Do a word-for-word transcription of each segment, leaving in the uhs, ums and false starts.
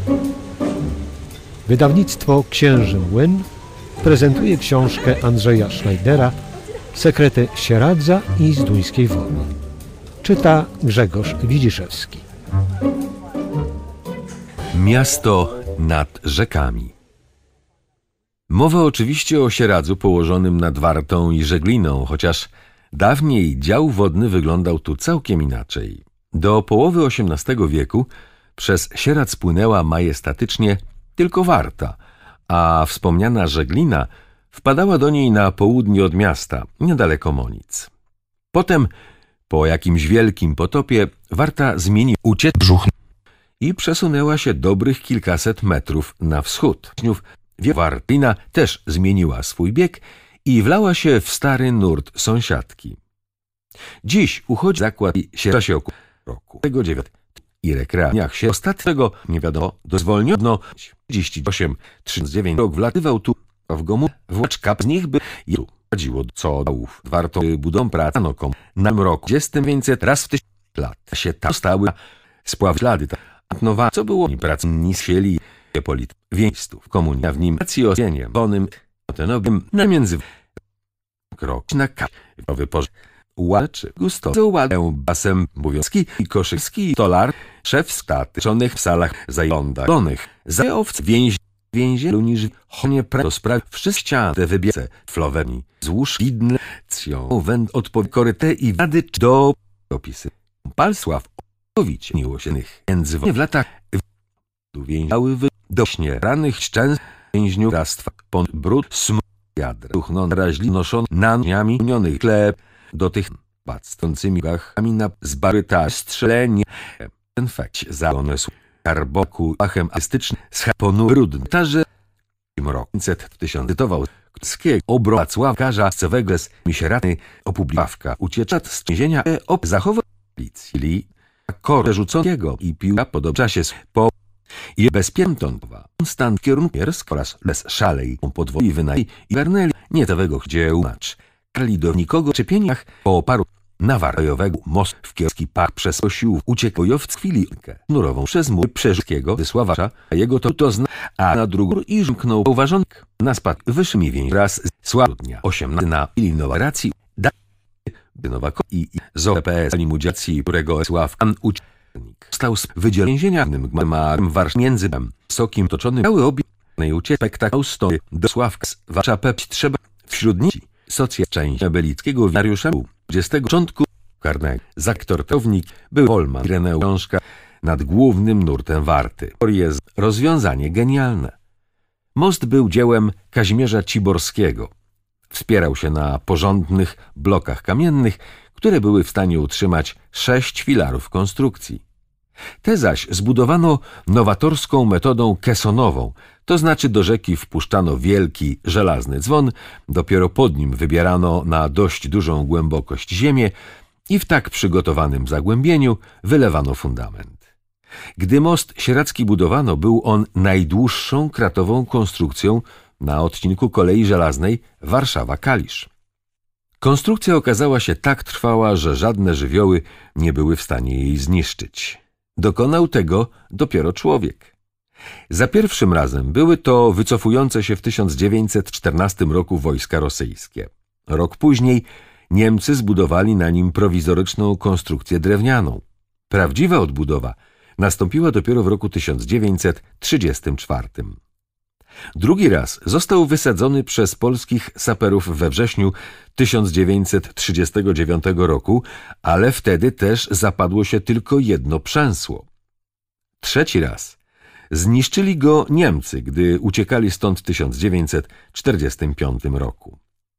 Wydawnictwo Księży Młyn prezentuje książkę Andrzeja Schneidera Sekrety Sieradza i Zduńskiej Woli. Czyta Grzegorz Widziszewski. Miasto nad rzekami. Mowa oczywiście o Sieradzu położonym nad Wartą i Żegliną, chociaż dawniej dział wodny wyglądał tu całkiem inaczej. Do połowy osiemnastego wieku przez Sieradz płynęła majestatycznie tylko Warta, a wspomniana Żeglina wpadała do niej na południe od miasta, niedaleko Monic. Potem, po jakimś wielkim potopie, Warta zmieniła uciec brzuch i przesunęła się dobrych kilkaset metrów na wschód. Wartlina też zmieniła swój bieg i wlała się w stary nurt sąsiadki. Dziś uchodzi zakład i się w czasie roku tego dziewiątego i rekreacjach się ostatniego nie wiadomo dozwolniono trzydzieści osiem trzydzieści dziewięć rok wlatywał tu w gomu właczka z nich by i tu radziło co dałów warto budą pracy na kom na roku dwudziestym dziewięćset raz w tysiąc lat się tam stały spław ślady nowa co było i pracy nie sieli polit wieństów komunia w nim racjosjeniem bonym tenowym na między krok na kawy porze łaczy gusto ładę basem mówiąski i koszyski stolar szef statyczonych w salach zajądanych za owc więź więzielu niż chonie prawo spraw wszystkie te wybiece flowemi złóż widne cją węd odpowiedź koryte i wady do opisy Palsław owić miłosiernych między w latach więziały wy do śnieranych szczęst więźniów rastwa pon brud sm jadr duchno raźli noszon na niami unionych chleb do tych pacnącymi gachami na zbaryta strzelenie ten feć za one są karboku achem astyczny z haponu brudny tarze im rok w tysiąc cytował skiego obracławkarza z Cewegles misieratny opublikawka ucieczat z więzienia e op zachował policji korę rzuconego i piła podoba się po i bezpiętontowa stan kierunkiem oraz les szalej podwoi wynaj i werneli nie całego gdzie umacz karli do nikogo czepieniach po paru nawarajowego most w Kielski Park przez osiłów uciekł w chwilkę nurową przez mur Przeżuckiego Wysławacza, a jego to to zna, a na drugą i żmknął uważonek na spad wyższymi więź raz z słabdnia osiemnastego na Ilinowacji da Nowako i z O P S animudziacji, którego Sławkan uczestnik stał z wydzielnieniem gmarem warsz między sokim toczony cały obiegnej ucie spektakl story do Sławka z Wacza pept trzeba wśród nich socja część belickiego wariusza dwudziestego początku karnego zaktortownik był Holman Ireneu książka nad głównym nurtem Warty. Jest rozwiązanie genialne. Most był dziełem Kazimierza Ciborskiego. Wspierał się na porządnych blokach kamiennych, które były w stanie utrzymać sześć filarów konstrukcji. Te zaś zbudowano nowatorską metodą kesonową, to znaczy do rzeki wpuszczano wielki, żelazny dzwon, dopiero pod nim wybierano na dość dużą głębokość ziemię i w tak przygotowanym zagłębieniu wylewano fundament. Gdy most sieradzki budowano, był on najdłuższą kratową konstrukcją na odcinku kolei żelaznej Warszawa-Kalisz. Konstrukcja okazała się tak trwała, że żadne żywioły nie były w stanie jej zniszczyć. Dokonał tego dopiero człowiek. Za pierwszym razem były to wycofujące się w tysiąc dziewięćset czternastym roku wojska rosyjskie. Rok później Niemcy zbudowali na nim prowizoryczną konstrukcję drewnianą. Prawdziwa odbudowa nastąpiła dopiero w roku tysiąc dziewięćset trzydziestym czwartym. Drugi raz został wysadzony przez polskich saperów we wrześniu tysiąc dziewięćset trzydziestego dziewiątego roku, ale wtedy też zapadło się tylko jedno przęsło. Trzeci raz zniszczyli go Niemcy, gdy uciekali stąd w tysiąc dziewięćset czterdziestym piątym roku.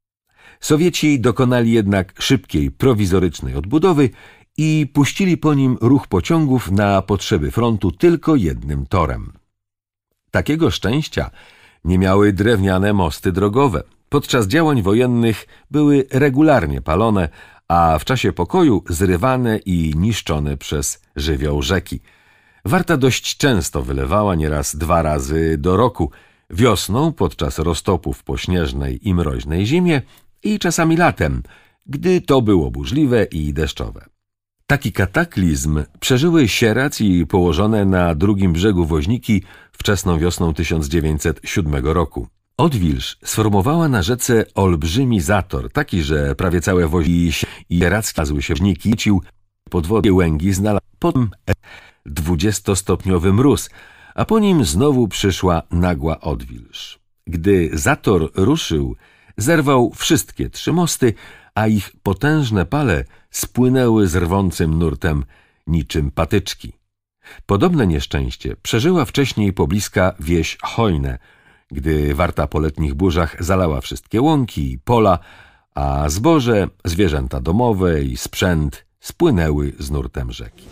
Sowieci dokonali jednak szybkiej, prowizorycznej odbudowy i puścili po nim ruch pociągów na potrzeby frontu tylko jednym torem. Takiego szczęścia nie miały drewniane mosty drogowe. Podczas działań wojennych były regularnie palone, a w czasie pokoju zrywane i niszczone przez żywioł rzeki. Warta dość często wylewała, nieraz dwa razy do roku, wiosną podczas roztopów po śnieżnej i mroźnej zimie i czasami latem, gdy to było burzliwe i deszczowe. Taki kataklizm przeżyły Sieradz i położone na drugim brzegu Woźniki wczesną wiosną tysiąc dziewięćset siódmego roku. Odwilż sformowała na rzece olbrzymi zator, taki, że prawie całe Woźniki i Sieradz znalazły się Woźniki, podwodnie Łęgi znalazł potem dwudziestostopniowy mróz, a po nim znowu przyszła nagła odwilż. Gdy zator ruszył, zerwał wszystkie trzy mosty, a ich potężne pale spłynęły z rwącym nurtem niczym patyczki. Podobne nieszczęście przeżyła wcześniej pobliska wieś Hojne, gdy warta po letnich burzach zalała wszystkie łąki i pola, a zboże, zwierzęta domowe i sprzęt spłynęły z nurtem rzeki.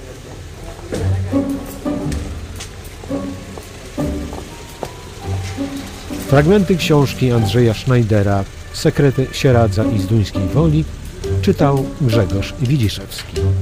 Fragmenty książki Andrzeja Schneidera Sekrety Sieradza i Zduńskiej Woli czytał Grzegorz Widziszewski.